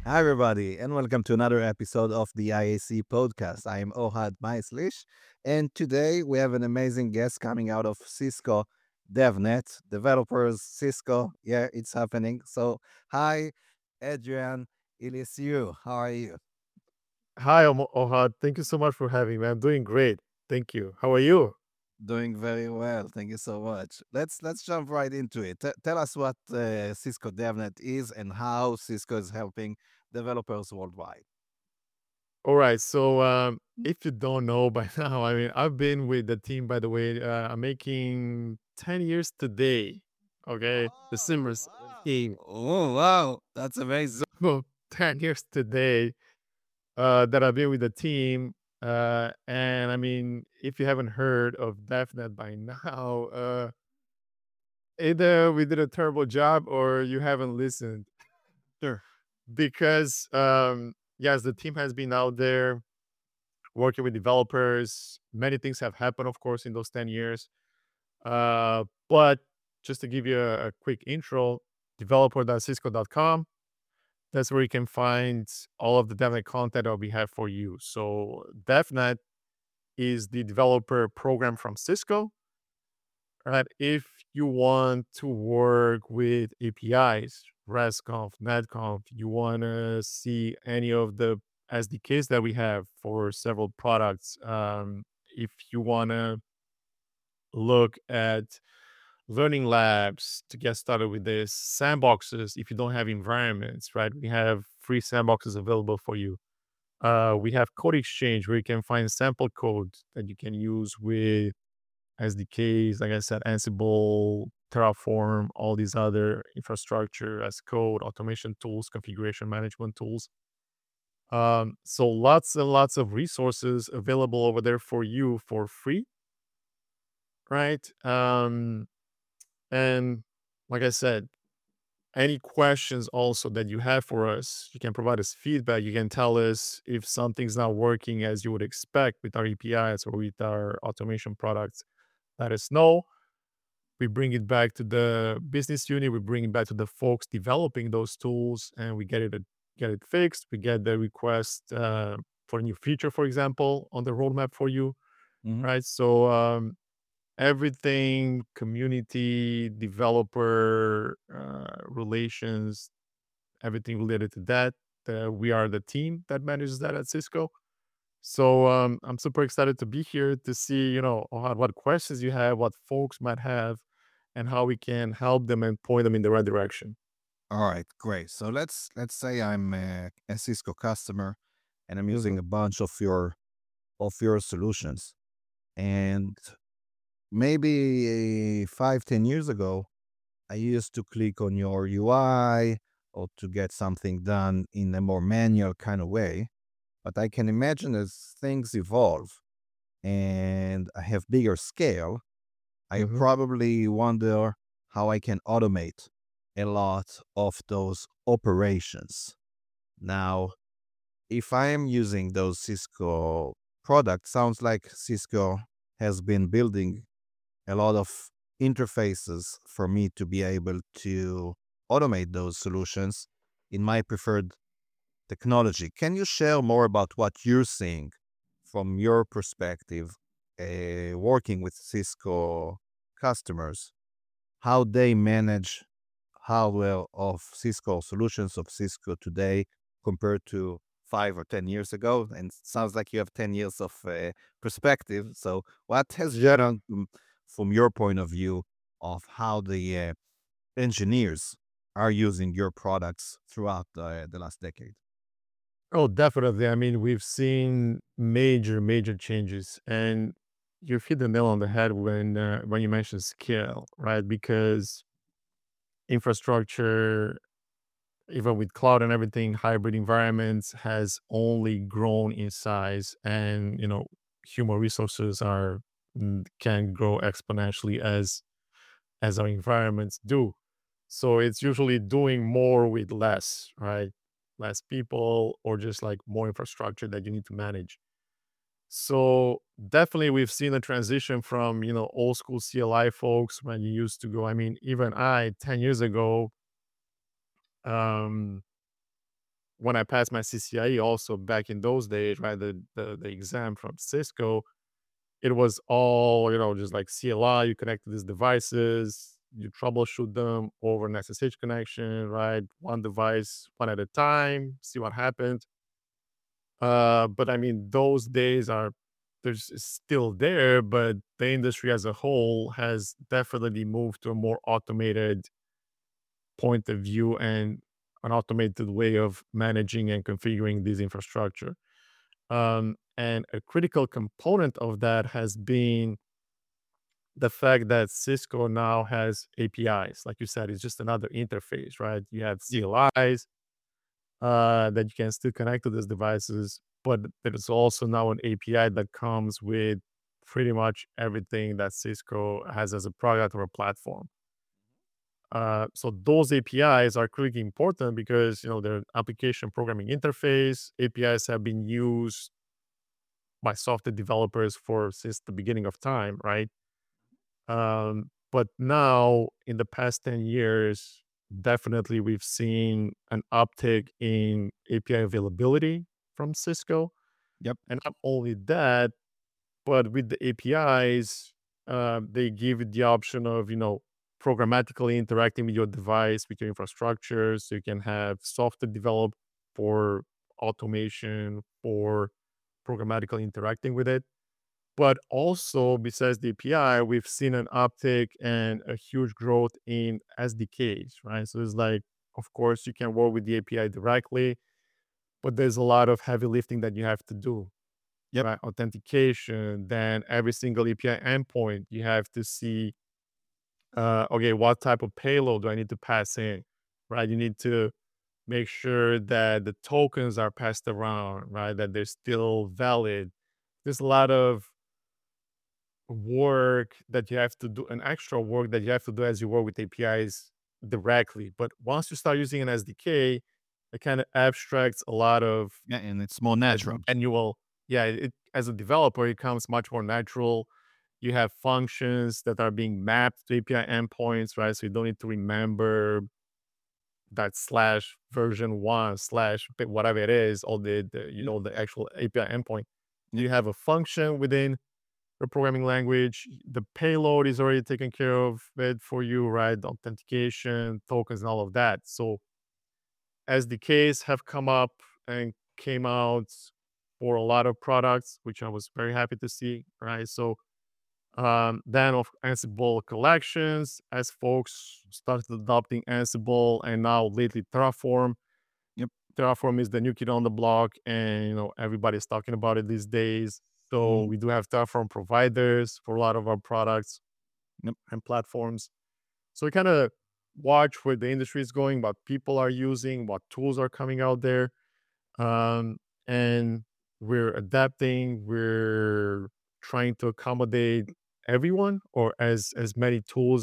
Hi, everybody, and welcome to another episode of the IAC podcast. I am Ohad Maislish, and today we have an amazing guest coming out of Cisco DevNet, developers, Cisco. Yeah, it's happening. So, hi, Adrian Ilisiu. How are you? Hi, Ohad. Thank you so much for having me. I'm doing great. Thank you. How are you? Doing very well. Thank you so much. Let's jump right into it. Tell us what Cisco DevNet is and how Cisco is helping developers worldwide. All right. So, if you don't know by now, I've been with the team, by the way. I'm making 10 years today. Okay. December Oh, wow. 17th. Oh, wow. That's amazing. So, 10 years today that I've been with the team. And if you haven't heard of DevNet by now, either we did a terrible job or you haven't listened. Sure. Because yes, the team has been out there working with developers. Many things have happened, of course, in those 10 years. But just to give you a quick intro, developer.cisco.com. That's where you can find all of the DevNet content that we have for you. So DevNet is the developer program from Cisco. Right? If you want to work with APIs, RESTconf, NetConf, you want to see any of the SDKs that we have for several products. If you want to look at learning labs to get started with this, sandboxes, if you don't have environments, right? We have free sandboxes available for you. We have Code Exchange where you can find sample code that you can use with SDKs, like I said, Ansible, Terraform, all these other infrastructure as code, automation tools, configuration management tools. So lots and lots of resources available over there for you for free, right? And like I said, any questions also that you have for us, you can provide us feedback. You can tell us if something's not working as you would expect with our APIs or with our automation products. Let us know. We bring it back to the business unit. We bring it back to the folks developing those tools, and we get it fixed. We get the request for a new feature, for example, on the roadmap for you, Hmm. right? So everything community developer relations, everything related to that. We are the team that manages that at Cisco. So I'm super excited to be here to see, what questions you have, what folks might have, and how we can help them and point them in the right direction. All right, great. So let's say I'm a Cisco customer and I'm using a bunch of your solutions. And maybe 5, 10 years ago, I used to click on your UI or to get something done in a more manual kind of way. But I can imagine as things evolve and I have bigger scale, I Hmm. probably wonder how I can automate a lot of those operations. Now, if I am using those Cisco products, sounds like Cisco has been building a lot of interfaces for me to be able to automate those solutions in my preferred technology. Can you share more about what you're seeing from your perspective, working with Cisco customers, how they manage hardware of Cisco solutions of Cisco today compared to 5 or 10 years ago? And it sounds like you have 10 years of perspective. So, what has Jaron, from your point of view, of how the engineers are using your products throughout the last decade? Oh, definitely. We've seen major, major changes, and you've hit the nail on the head when you mentioned scale, right? Because infrastructure, even with cloud and everything, hybrid environments has only grown in size, and human resources can grow exponentially as our environments do. So it's usually doing more with less, right? Less people or just like more infrastructure that you need to manage. So definitely we've seen a transition from, old school CLI folks when you used to go. Even I 10 years ago, um when I passed my CCIE also back in those days, right, the exam from Cisco, it was all, just like CLI, you connect to these devices, you troubleshoot them over an SSH connection, right? One device, one at a time, see what happens. But I mean, those days are there's it's still there, but the industry as a whole has definitely moved to a more automated point of view and an automated way of managing and configuring this infrastructure. And a critical component of that has been the fact that Cisco now has APIs. Like you said, it's just another interface, right? You have Yeah. CLIs that you can still connect to these devices, but there's also now an API that comes with pretty much everything that Cisco has as a product or a platform. So those APIs are critically important because they're application programming interface. APIs have been used by software developers for since the beginning of time, right? But now in the past 10 years, definitely we've seen an uptick in API availability from Cisco. Yep. And not only that, but with the APIs, they give you the option of, programmatically interacting with your device, with your infrastructure. So you can have software developed for automation, for programmatically interacting with it. But also, besides the API, we've seen an uptick and a huge growth in SDKs, right? So it's like, of course, you can work with the API directly, but there's a lot of heavy lifting that you have to do, Yep. right? Authentication, then every single API endpoint, you have to see, okay, what type of payload do I need to pass in, right? You need to make sure that the tokens are passed around, right? That they're still valid. There's a lot of work that you have to do, an extra work that you have to do as you work with APIs directly. But once you start using an SDK, it kind of abstracts a lot of Yeah, and it's more that natural. manual. Yeah, as a developer, it comes much more natural. You have functions that are being mapped to API endpoints, right? So you don't need to remember that slash version one slash whatever it is, or Yep. the actual API endpoint. Yep. You have a function within a programming language. The payload is already taken care of it for you, right? The authentication, tokens, and all of that. So SDKs have come up and came out for a lot of products, which I was very happy to see, right? So then of Ansible collections, as folks started adopting Ansible, and now lately Terraform. Yep. Terraform is the new kid on the block, and everybody's talking about it these days. So Mhm. we do have Terraform providers for a lot of our products Yep. and platforms. So we kind of watch where the industry is going, what people are using, what tools are coming out there, um, and we're adapting. We're trying to accommodate everyone, or as many tools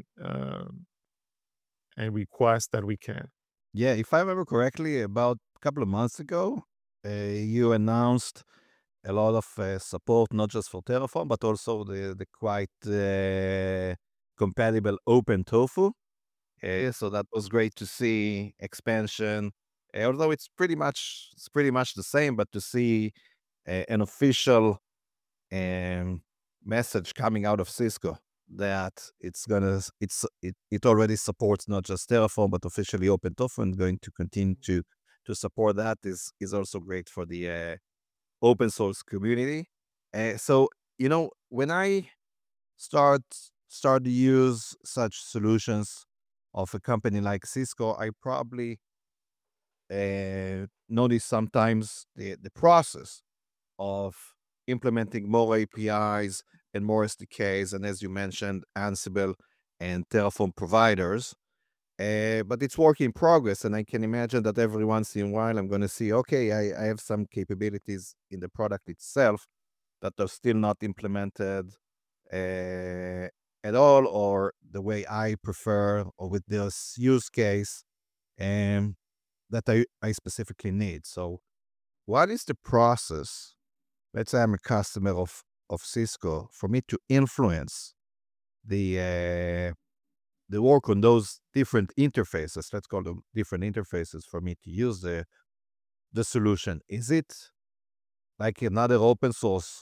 and requests that we can. Yeah, if I remember correctly, about a couple of months ago, you announced a lot of support, not just for Terraform, but also the quite compatible Open Tofu. So that was great to see expansion. Although it's pretty much the same, but to see an official message coming out of Cisco that it already supports not just Terraform but officially OpenTofu and going to continue to support that is also great for the open source community. So when I start start to use such solutions of a company like Cisco, I probably notice sometimes the process of implementing more APIs and more SDKs, and as you mentioned, Ansible and Terraform providers. But it's work in progress, and I can imagine that every once in a while I'm going to see, okay, I have some capabilities in the product itself that are still not implemented uh, at all, or the way I prefer, or with this use case um, that I specifically need. So, what is the process? Let's say I'm a customer of Cisco, for me to influence the uh, the work on those different interfaces. Let's call them different interfaces for me to use the solution? Is it like another open source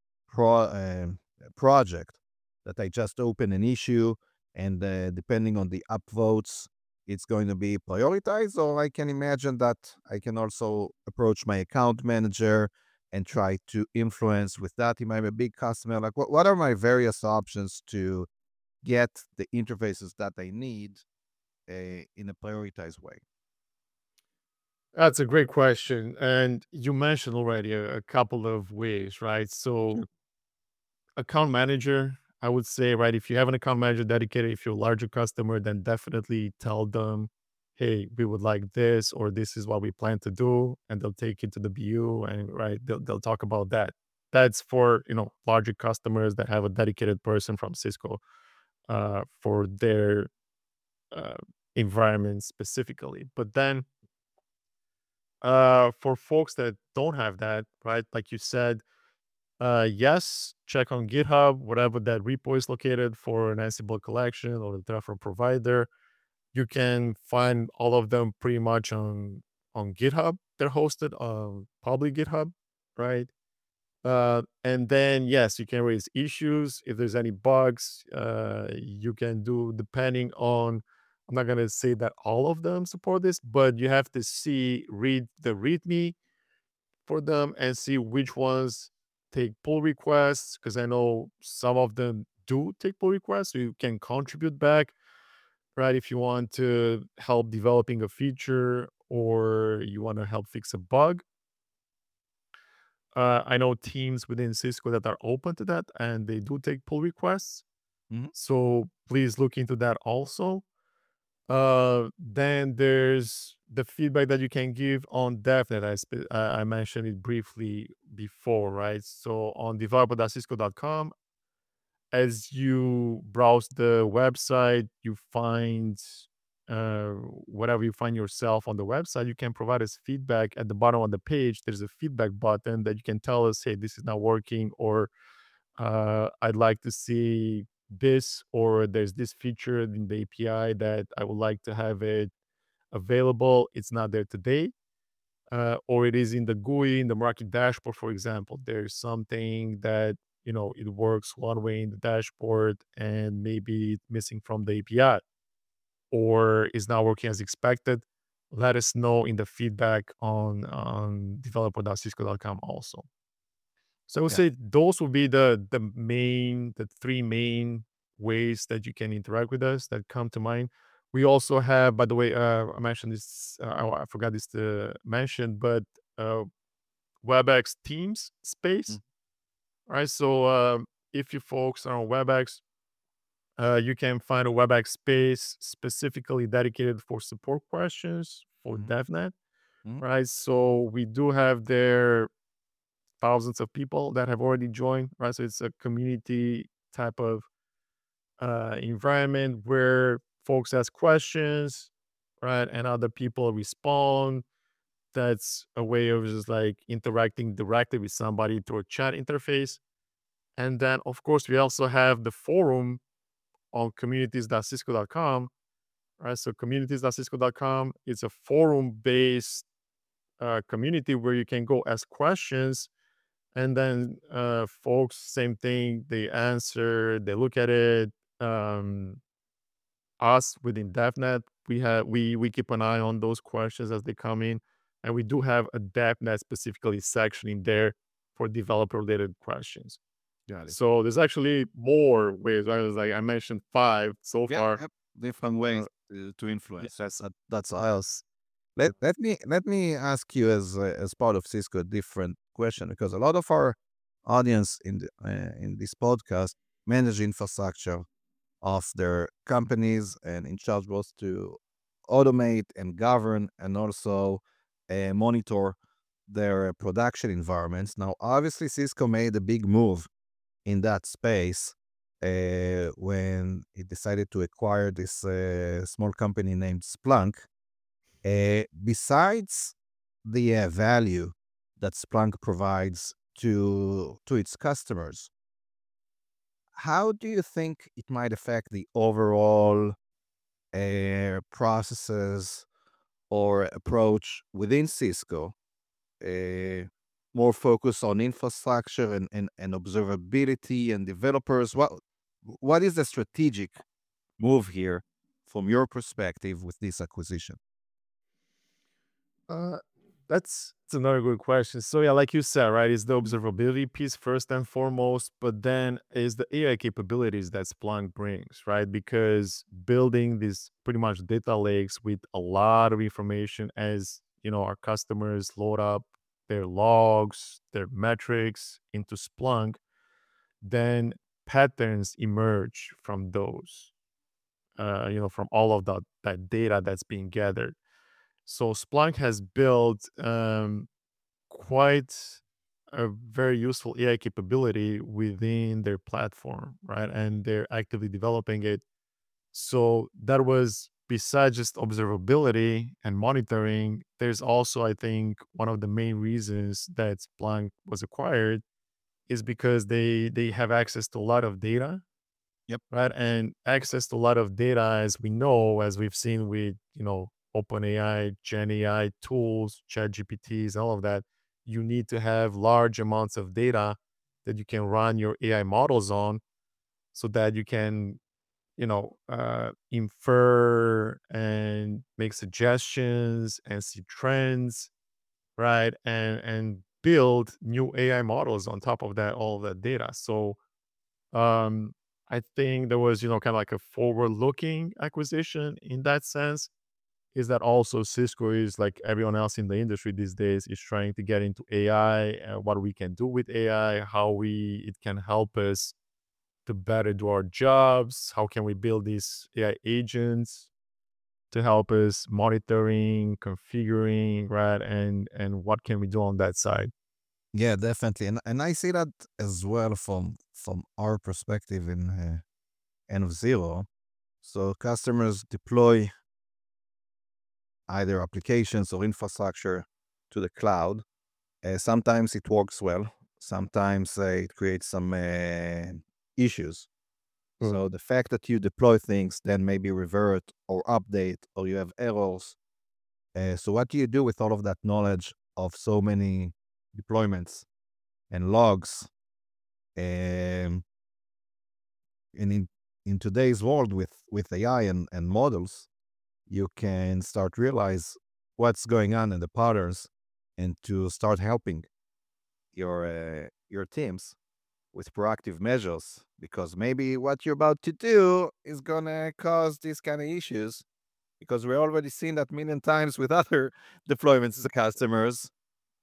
project that I just open an issue and depending on the upvotes, it's going to be prioritized? Or I can imagine that I can also approach my account manager and try to influence with that. If I'm a big customer, like what are my various options to get the interfaces that I need in a prioritized way? That's a great question. And you mentioned already a couple of ways, right? So, Sure. account manager, I would say, right, if you have an account manager dedicated, if you're a larger customer, then definitely tell them, hey, we would like this, or this is what we plan to do. And they'll take it to the BU and, right, they'll talk about that. That's for, larger customers that have a dedicated person from Cisco for their uh, environment specifically. But then for folks that don't have that, right, like you said, yes, check on GitHub, whatever that repo is located for an Ansible collection or the Terraform provider. You can find all of them pretty much on GitHub. They're hosted on public GitHub, right? And then yes, you can raise issues if there's any bugs. You can do depending on. I'm not gonna say that all of them support this, but you have to read the README for them and see which ones take pull requests, because I know some of them do take pull requests, so you can contribute back, right? If you want to help developing a feature or you want to help fix a bug. I know teams within Cisco that are open to that and they do take pull requests. Mhm. So please look into that also. Then there's the feedback that you can give on DevNet. I mentioned it briefly before, right? So on developer.cisco.com, as you browse the website, you find whatever you find yourself on the website, you can provide us feedback at the bottom of the page. There's a feedback button that you can tell us, hey, this is not working, or I'd like to see this, or there's this feature in the API that I would like to have it available. It's not there today. Or it is in the GUI, in the market dashboard, for example. There's something that, it works one way in the dashboard and maybe it's missing from the API or is not working as expected. Let us know in the feedback on developer.cisco.com also. So I would Yeah. say those would be the three main ways that you can interact with us that come to mind. We also have, by the way, I mentioned this, I forgot this to mention, but uh, WebEx Teams Mm. space, right? So if you folks are on WebEx, you can find a WebEx space specifically dedicated for support questions for Mhm. DevNet, Mhm. right? So we do have there thousands of people that have already joined, right? So it's a community type of environment where folks ask questions, right? And other people respond. That's a way of just like interacting directly with somebody through a chat interface. And then, of course, we also have the forum on communities.cisco.com, right? So communities.cisco.com is a forum based community where you can go ask questions. And then folks, same thing, they answer, they look at it. Um, Us within DevNet, we keep an eye on those questions as they come in, and we do have a DevNet specifically section in there for developer related questions. Got it. So there's actually more ways. Right? There's like I mentioned five so Yeah. far. Yep. Different Uh, ways to yeah. influence. That's awesome. Let me ask you as part of Cisco a different question, because a lot of our audience in this podcast manage infrastructure of their companies and in charge both to automate and govern and also monitor their production environments. Now, obviously, Cisco made a big move in that space when it decided to acquire this small company named Splunk. Besides the value that Splunk provides to its customers, how do you think it might affect the overall processes or approach within Cisco? uh, more focus on infrastructure and observability and developers? What is the strategic move here from your perspective with this acquisition? Uh, that's another good question. So yeah, like you said, right, is the observability piece first and foremost, but then is the AI capabilities that Splunk brings, right? Because building these pretty much data lakes with a lot of information as our customers load up their logs, their metrics into Splunk, then patterns emerge from those, from all of that data that's being gathered. So Splunk has built quite a very useful AI capability within their platform, right? And they're actively developing it. So that was besides just observability and monitoring, there's also, I think, one of the main reasons that Splunk was acquired is because they have access to a lot of data, Yep. right? And access to a lot of data, as we know, as we've seen with, OpenAI, Gen AI tools, Chat GPTs, all of that, you need to have large amounts of data that you can run your AI models on so that you can, infer and make suggestions and see trends, right? And build new AI models on top of that, all of that data. So um, I think there was, kind of like a forward-looking acquisition in that sense. Is that also Cisco is like everyone else in the industry these days is trying to get into AI, what we can do with AI, how we it can help us to better do our jobs, how can we build these AI agents to help us monitoring, configuring, right? And what can we do on that side? Yeah, definitely, and I see that as well from our perspective in N of Zero. So customers deploy either applications or infrastructure to the cloud. Sometimes it works well. Sometimes it creates some issues. Mm. So the fact that you deploy things, then maybe revert or update, or you have errors. So what do you do with all of that knowledge of so many deployments and logs? Um, and in today's world with AI and models, you can start realize what's going on in the patterns and to start helping your teams with proactive measures because maybe what you're about to do is gonna cause these kind of issues because we're already seen that million times with other deployments as customers.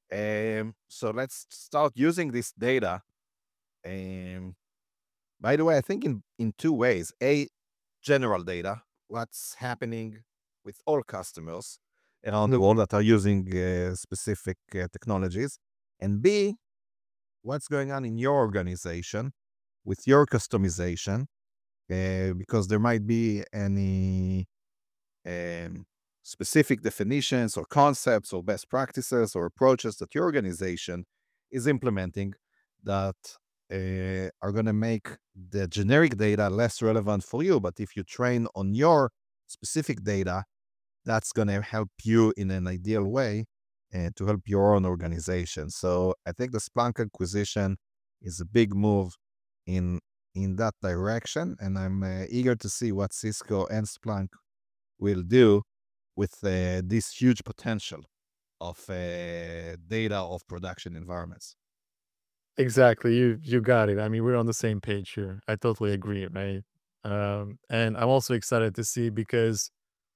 So let's start using this data. Um, by the way, I think in two ways. A, general data, what's happening with all customers around the Mhm. world that are using specific technologies. And B, what's going on in your organization with your customization, because there might be any um, specific definitions or concepts or best practices or approaches that your organization is implementing that are going to make the generic data less relevant for you. But if you train on your specific data, that's going to help you in an ideal way to help your own organization. So I think the Splunk acquisition is a big move in in that direction, and I'm eager to see what Cisco and Splunk will do with this huge potential of data of production environments. Exactly. You got it. I mean, we're on the same page here. I totally agree, right? And I'm also excited to see because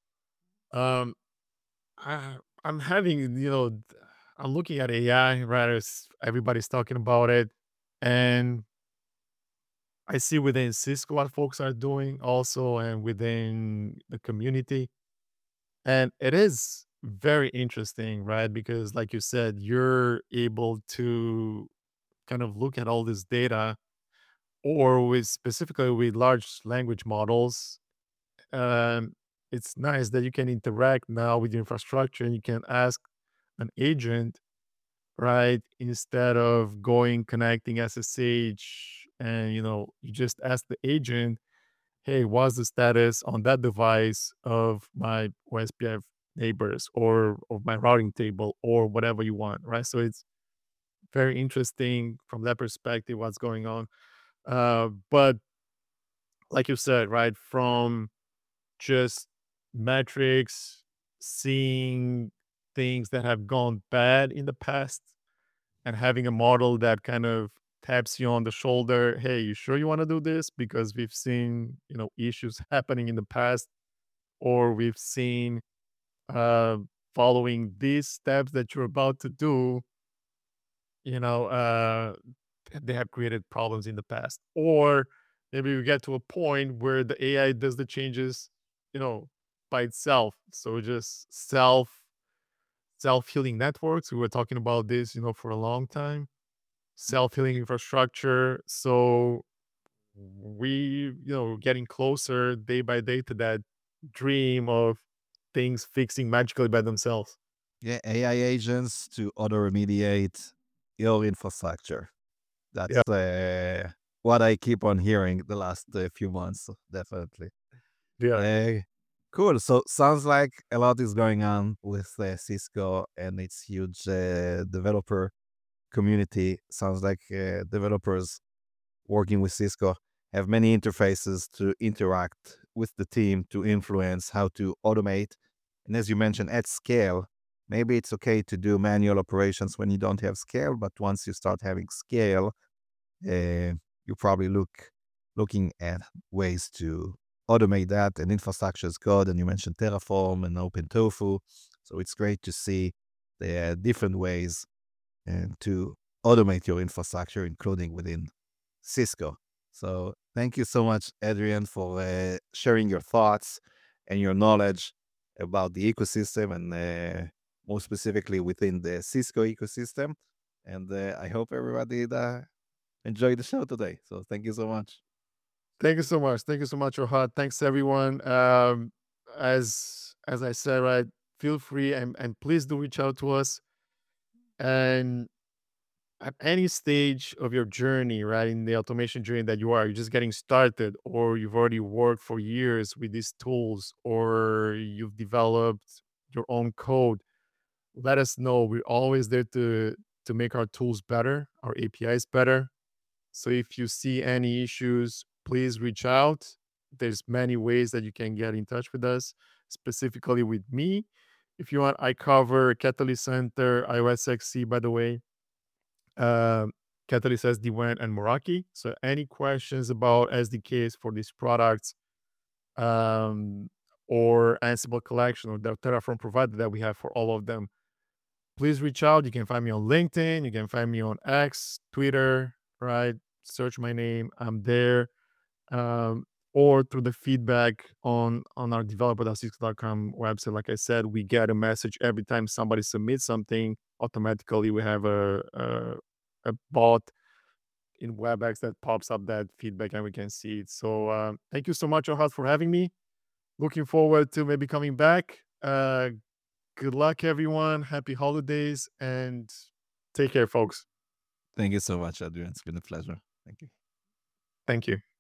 um I, I'm having, I'm looking at AI, right? As everybody's talking about it. And I see within Cisco what folks are doing also and within the community. And it is very interesting, right? Because like you said, you're able to kind of look at all this data or with specifically with large language models. Um, it's nice that you can interact now with your infrastructure and you can ask an agent, right? Instead of going connecting SSH and you just ask the agent, hey, what's the status on that device of my OSPF neighbors or my routing table or whatever you want, right? So it's very interesting from that perspective what's going on. But like you said, right, from just metrics, seeing things that have gone bad in the past and having a model that kind of taps you on the shoulder. Hey, you sure you want to do this? Because we've seen, issues happening in the past, or we've seen uh, following these steps that you're about to do, you know, uh, they have created problems in the past. Or maybe we get to a point where the AI does the changes, you know, by itself. So just self-healing networks. We were talking about this, for a long time. Self-healing infrastructure. So we, getting closer day by day to that dream of things fixing magically by themselves. Yeah, AI agents to auto remediate your infrastructure. Yeah. That's what I keep on hearing the last few months, definitely. Yeah. Uh, cool. So sounds like a lot is going on with Cisco and its huge developer community. Sounds like developers working with Cisco have many interfaces to interact with the team to influence how to automate. And as you mentioned, at scale, maybe it's okay to do manual operations when you don't have scale, but once you start having scale, you probably looking at ways to automate that and infrastructure as code. And you mentioned Terraform and OpenTofu, so it's great to see the different ways to automate your infrastructure, including within Cisco. So thank you so much, Adrian, for sharing your thoughts and your knowledge about the ecosystem and more specifically within the Cisco ecosystem. And I hope everybody enjoyed the show today. So thank you so much. Thank you so much. Thank you so much, Ohad. Thanks everyone. As I said, right, feel free and please do reach out to us. And at any stage of your journey, right, in the automation journey that you're just getting started, or you've already worked for years with these tools, or you've developed your own code, let us know. We're always there to make our tools better, our APIs better. So if you see any issues, please reach out. There's many ways that you can get in touch with us, specifically with me. If you want, I cover Catalyst Center, iOS XC, by the way, uh, Catalyst SD-WAN, and Meraki. So any questions about SDKs for these products, um, or Ansible collection or the Terraform provider that we have for all of them, please reach out. You can find me on LinkedIn. You can find me on X, Twitter, right? Search my name. I'm there. Um, or through the feedback on our developer.cisco.com website. Like I said, we get a message every time somebody submits something. Automatically, we have a bot in WebEx that pops up that feedback, and we can see it. So thank you so much, Ohad, for having me. Looking forward to maybe coming back. Good luck, everyone. Happy holidays and take care, folks. Thank you so much, Adrian. It's been a pleasure. Thank you. Thank you.